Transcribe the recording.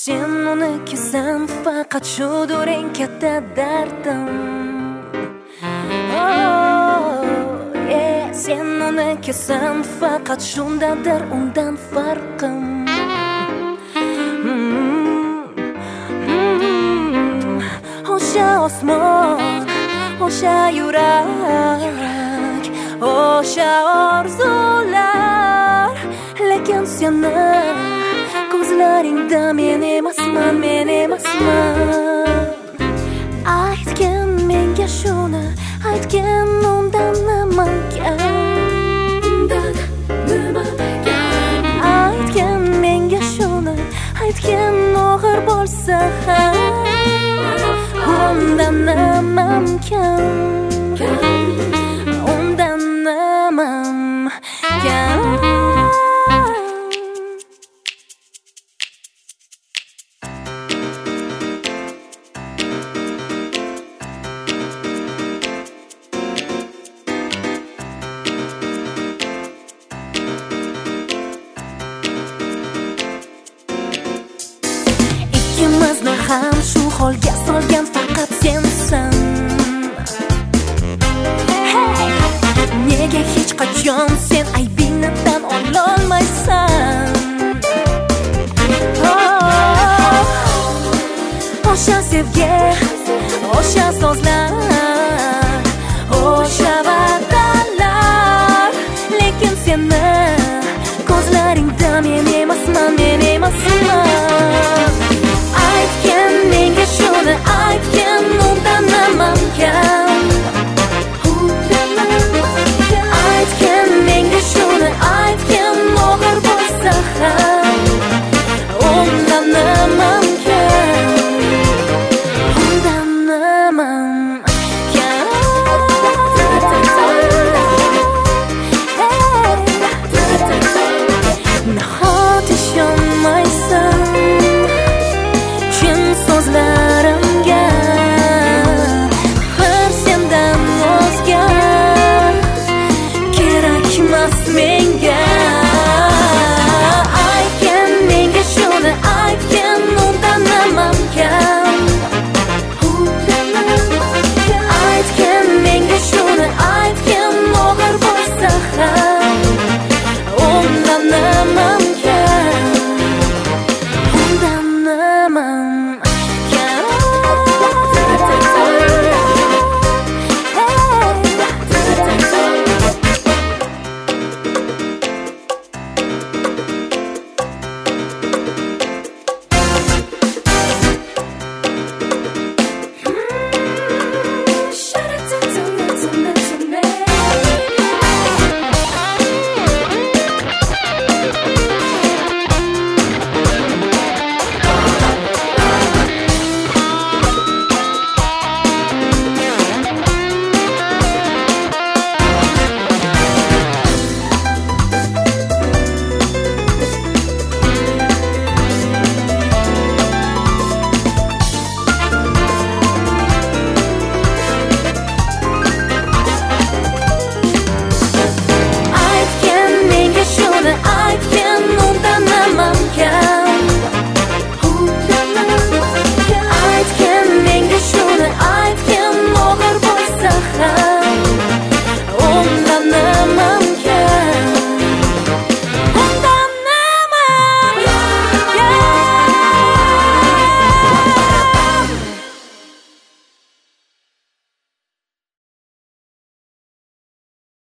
Sen unikisan faqat shudur eng katta dardim. Sen unikisan faqat shundadir undan farqim. O'sha osmon, o'sha yurak, o'sha orzular, lekin seni ko'zlaringda men emasman, men emasman. Aytgin menga shuni, aytgin undan nima gap? Aytgin menga shuni, aytgin og'ir bo'lsa ham undan nimam kam, undan nimam kam. Ikkimizni ham shu holga solgan faqat sensan. Hey, nega hech qachon sen aybingni tan ololmaysan? O'sha sevgi, o'sha so'zlar, o'sha va'dalar, lekin seni ko'zlaringda men emasman, men emasman.